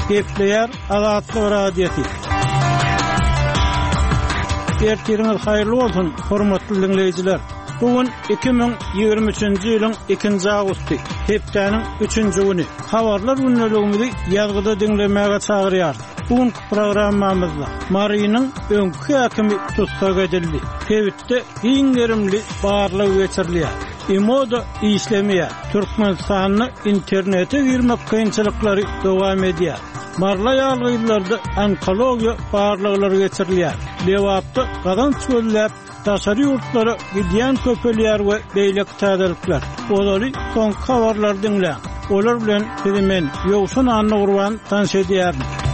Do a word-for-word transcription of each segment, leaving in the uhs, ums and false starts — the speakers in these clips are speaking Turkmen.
Gepleyer Azatlyk radiosu. Ertiriniz hayırlı olsun, hormatly dinleyijiler. Bugün iki bin ýygrimi üçinji ýylyň ikinji awgusty, hepdeniň üçünji güni. Habarlar günneligimizi ýazgyda dinlemäge çagyrýar. Bugün programmamyzda Marynyň öňkü häkimi tutsak edildi. Tebitde iň gerimli barlyk geçirilýär. Imoda işlemeye, Türkmenistanyň internete girmek kynçylyklary dowam edýär. Marla ýalgylarda onkologiýa barlyklary geçirilýär. Lewapda gadan çöllep taşary ýurtlary gidýän köpelýär we beýlek täzelikler. Olary soň habarlar dinleýär. Olar bilen men Ýowsun Anna Gurban tanış edýär.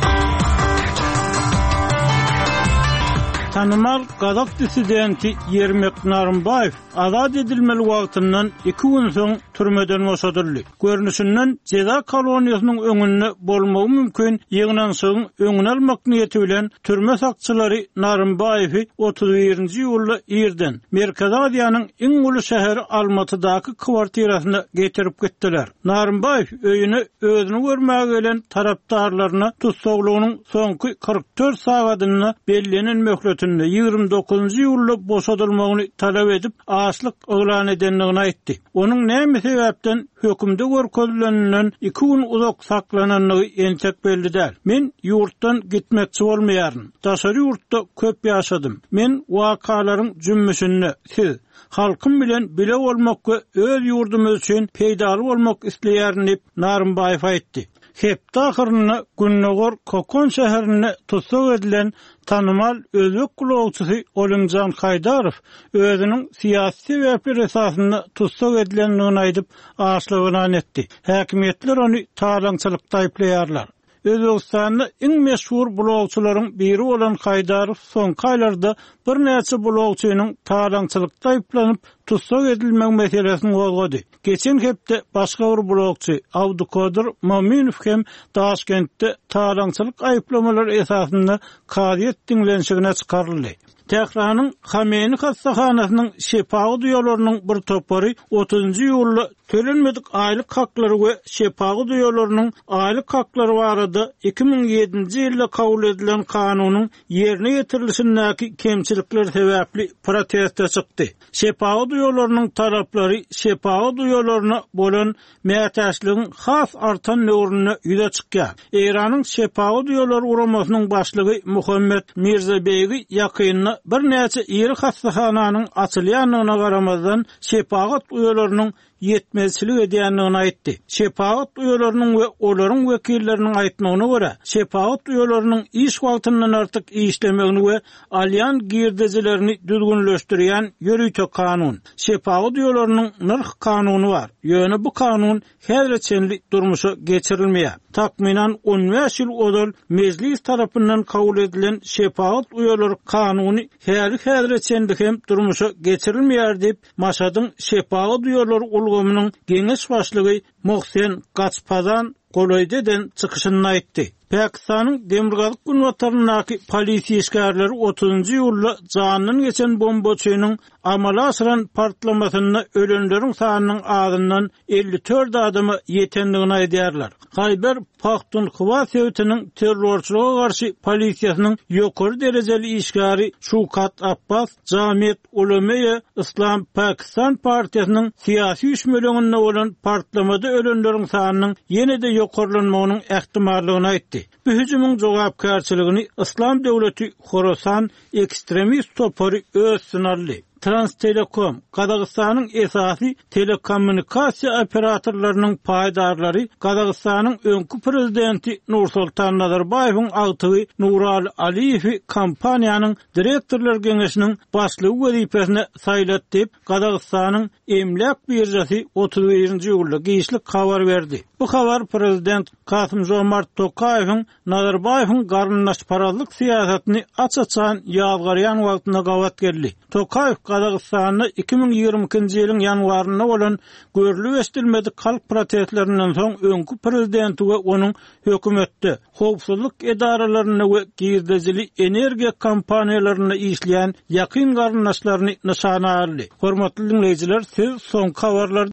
Tanımal Gadak dissidenti Yermek Narımbayev azad edilmeli wagtyndan iki gün soň türmeden boşadyldy. Görnüşinden ceza koloniýasynyň öňünde bolmagy mümkin ýygnan soň öňüne almak niýeti bilen türme sakçylary Narımbayewi otuz birinji ýylda ýerden Merkez Aziýanyň iň uly şäheri Almatydaky kwartirasyna getirip gitdiler. Narımbayew öýüne özüni görmäge gelen tarapdarlaryna tutsaglygynyň soňky kırk dört sagatyny bellenen möhlet ýygrimi dokuzunji ýylda boşadylmagyny talap edip açlyk oglan edenligini aýtdy. Onuň näme sebäpden hökümde görkezilenden iki gün uzak saklananlygy entek belli däl. Men ýurtdan gitmekçi bolmaýaryn. Taşary ýurtda köp ýaşadym. Men wakalaryň jümmüşini siz halkym bilen bile bolmak we öz ýurdumyz üçin peýdaly bolmak isleýärin diýip Narımbayew aýtdy. Hepde ahyryny Günnegor Kokon şäherine tutsak edilen tanımal özbek gulagçysy Olimjan Haydarow özüniň siýasy sebäpler esasyny tutsak edilenligini aýdyp açlygyny anetdi. Häkimetler ony talaňçylykda aýplaýarlar. Özbekistanyň iň meşhur bulagçylaryň biri bolan Haydarow soňky aýlarda bir näçe bulagçynyň talaňçylykda aýplanyp tutsak edilmek meselesini gozgady. Geçen hepde başga bir bulagçy Abdukadir Maminow hem Taşkentde talaňçylyk aýplamalary esasynda kadyet dinlenşigine çykaryldy. Tehranyň Hameni hassahanasynyň şepagy duýalarynyň bir topary otuzunji ýylda tölenmedik aýlyk haklary we şepagy duýalarynyň aýlyk haklary barada iki bin ýedinji ýylda kabul edilen kanunyň ýerine ýetirilişindäki kemçilikler sebäpli protestde çykdy. Şepagy duýalarynyň talaplary şepagy duýalaryna bolan mätäçligiň has artan nöwrüne ýüze çykýar. Iranyň şepagy duýalary uramasynyň başlygy Muhammed Mirzabeygi ýakynna bir näçe ýeri hassahanyň açylýanyna garamazdan şepagy duýalarynyň yetmezçilik edýänligini aýtdy. Şepaat duýalarynyň we olaryň wekilleriniň aýtmagyna görä, şepaat duýalarynyň iş wagtyndan artyk işlemegini we alýan girdejilerini düzgünleşdirýän ýörüýte kanun. Şepaat duýalarynyň nyrh kanuny bar. Ýöne bu kanun häzirçenli durmuşa geçirilmeýär. Takminan on beş ýyl odal meclis tarapyndan kabul edilen şepaat duýalary kanuny häzirçenli hem durmuşa geçirilmeýär diýip Maşadyň şepaat duýalary ulgamynyň geňeş başlygy Mohsen Gaçpazan golaýdy eden çykyşyny aýtdy. Pakistanyň Demirgazyk günwatarynyňky polisiýa işgärleri otuzunji ýylda janyny geçen bombaçynyň amala asyran partlamasyna ölenleriň sanynyň azyndan elli dört adamy ýetendigini aýdýarlar. Hayber Pakhtunkhwa sewtiniň terrorçylyga garşy polisiýasynyň ýokary derejeli işgäri Şukat Abbas Jamiat Ulema İslam Pakistan partiýasynyň siýasy üçmeleginde bolan partlamada ölenleriň sanynyň ýene-de ýokarlanmagynyň ähtimallygyny aýtdy. Bu hüjümüň jogapkärçiligini İslam döwleti Khorasan ekstremist topary öz sınarly. Transtelekom, Kazakstanyň esasy telekommunikasiýa operatorlarynyň paýdarlary Kazakstanyň öňkü prezidenti Nursultan Nazarbayewiň agtygy Nurali Aliýewi kompaniýanyň direktorlar geňeşiniň başlygy wezipesine saýlat diýip Kazakstanyň emlak birjasy otuz birinji ýylda giýişlik habar berdi. Bu habar prezident Kasym-Jomart Tokaýewiň Nazarbayewiň garynlaşparazlyk siýasatyny açaçan ýazgarýan wagtynda gawat geldi. Tokaýew Kazakstanyň iki bin ýygrimi ikinji ýylyň ýanwaryna bolan görülip estilmedik halk protestlerinden soň öňkü prezidenti we onuň hökümetde howpsuzlyk edaralaryna we girdejili energiýa kompaniýalaryna işleýän ýakyn garynlaşlaryny nişana aldy. Hormatly dinleýijiler, siz soňky habarlar